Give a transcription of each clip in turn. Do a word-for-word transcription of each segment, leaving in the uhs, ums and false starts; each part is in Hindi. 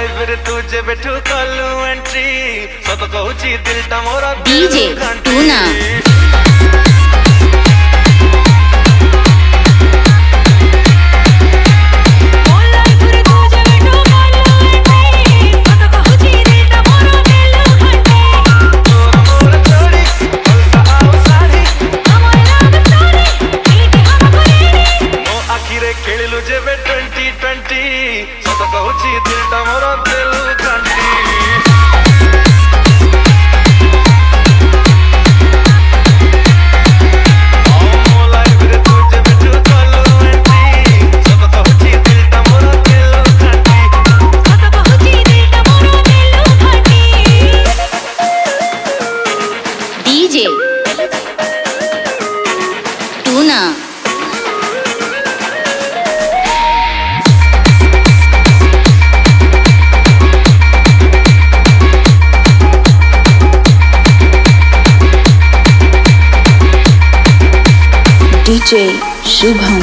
लाइफ रे तुझे बैठू कलू एंट्री सत कहूची दिलटा मोरा डीजे टूना खेलू जेबे ट्वेंटी ट्वेंटी सत कहूची दिलटा मोरा दिल घंटी DJ Tuna DJ Shubham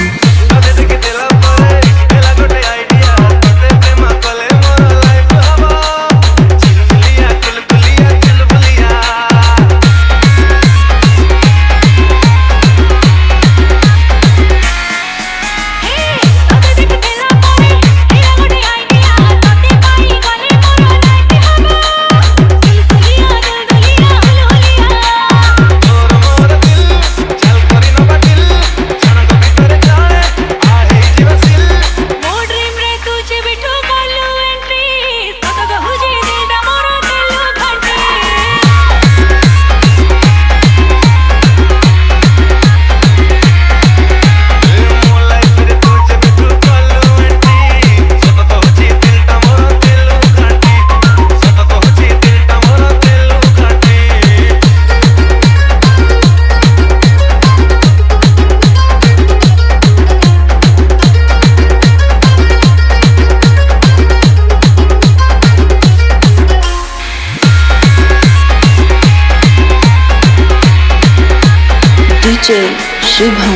DJ Shubham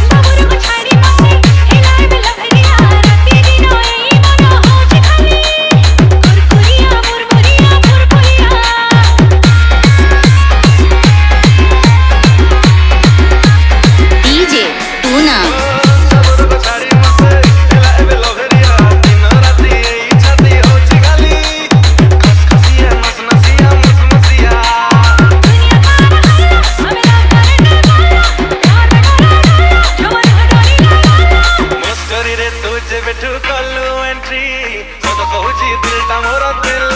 DJ Tuna तुझे बैठू कलू एंट्री सत कहूची दिलटा मोरा दिल